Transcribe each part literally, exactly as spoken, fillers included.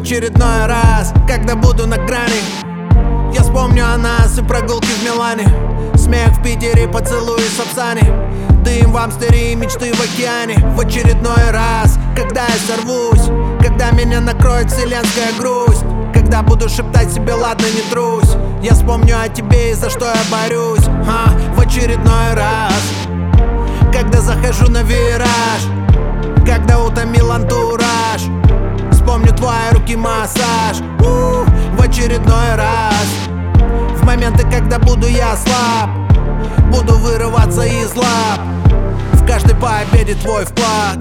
очередной раз, когда буду на грани, я вспомню о нас и прогулки в Милане, смех в Питере, поцелуи в Сапсане, дым в Амстере и мечты в океане. В очередной раз, когда я сорвусь, когда меня накроет вселенская грусть, когда буду шептать себе ладно, не трусь, я вспомню о тебе и за что я борюсь. а, В очередной раз, когда захожу на вираж, когда утомил антураж, вспомню твои руки массаж. У, В очередной раз, в моменты, когда буду я слаб, буду вырываться из лап, в каждой победе твой вклад.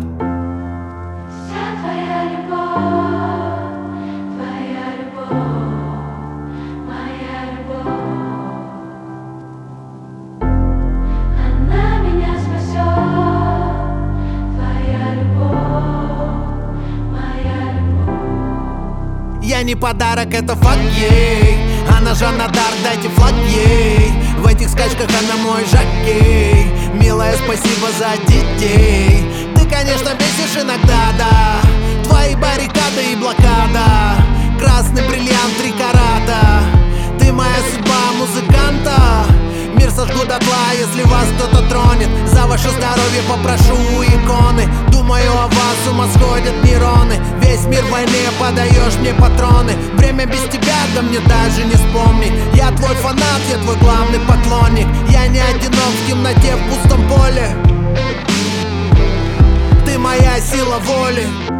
Я не подарок, это факт ей. Она Жанна Дарк, дайте флаг ей. В этих скачках она мой жокей. Милая, спасибо за детей. Ты, конечно, бесишь иногда, да. Твои баррикады и блокада. Красный бриллиант, три карата. Ты моя судьба музыканта. Мир сожгу дотла, если вас кто-то тронет. За ваше здоровье попрошу у иконы. Думаю о вас, с ума сходят нейроны. Весь мир в войне, подаешь мне патроны. Время без тебя, да мне даже не вспомнить. Я твой фанат, я твой главный поклонник. Я не одинок в темноте, в пустом поле. Ты моя сила воли.